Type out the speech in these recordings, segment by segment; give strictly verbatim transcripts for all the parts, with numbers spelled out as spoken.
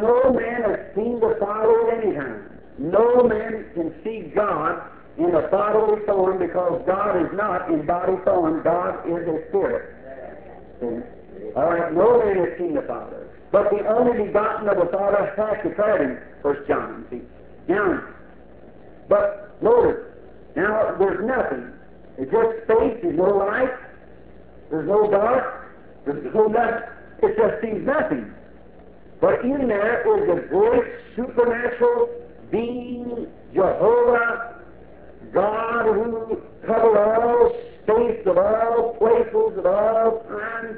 no man has seen the Father at any time. No man can see God in a bodily form, because God is not in body form. God is a spirit. See? All right, no man has seen the Father, but the only begotten of the Father hath declared him. First John. See? Now, but notice, now there's nothing. It's just space. There's no light. There's no dark. There's no nothing. It just seems nothing. But in there is a great supernatural being, Jehovah, God, who covered all space of all places of all times.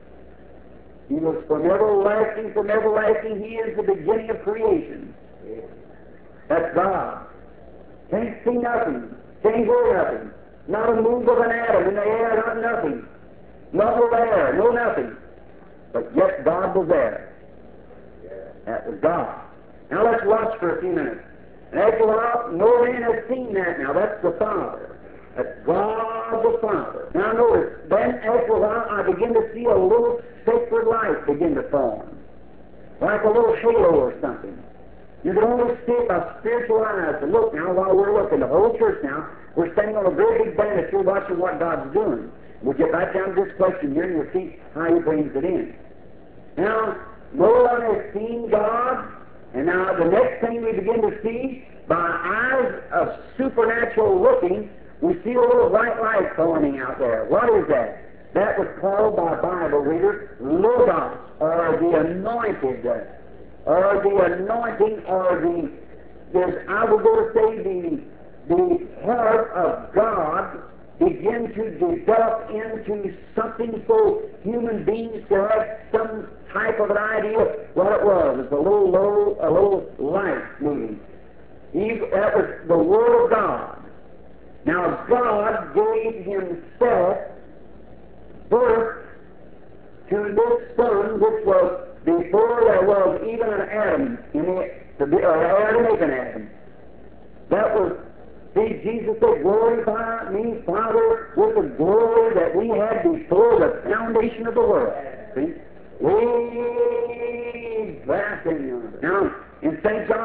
He was from everlasting, from everlasting. He is the beginning of creation. That's God. Can't see nothing. Can't hear nothing. Not a move of an atom in the air, not nothing. Not no air, no nothing. But yet God was there. That was God. Now let's watch for a few minutes. And after a while, no man has seen that now. That's the Father. That's God the Father. Now notice, then after a while, I begin to see a little sacred light begin to form. Like a little halo or something. You can only see it by spiritual eyes. And look now, while we're looking, the whole church now, we're standing on a very big banister watching what God's doing. We'll get back down to this question here and you'll see how He brings it in. Now, no one has seen God, and now the next thing we begin to see, by eyes of supernatural looking, we see a little white light forming out there. What is that? That was called by Bible readers Logos, or the anointed, or the anointing, or the, the I will go to say the, the heart of God begin to develop into something so human beings to have some type of an idea of what it was. It's a little low, a little light moving. He, that was the Word of God. Now God gave Himself birth to this Son, which was before there was even an atom in it, to be, or Adam is an atom. That was, see, Jesus said, glorify me, Father, with the glory that we had before the foundation of the world. See? Way back in yonder. Now, in Saint John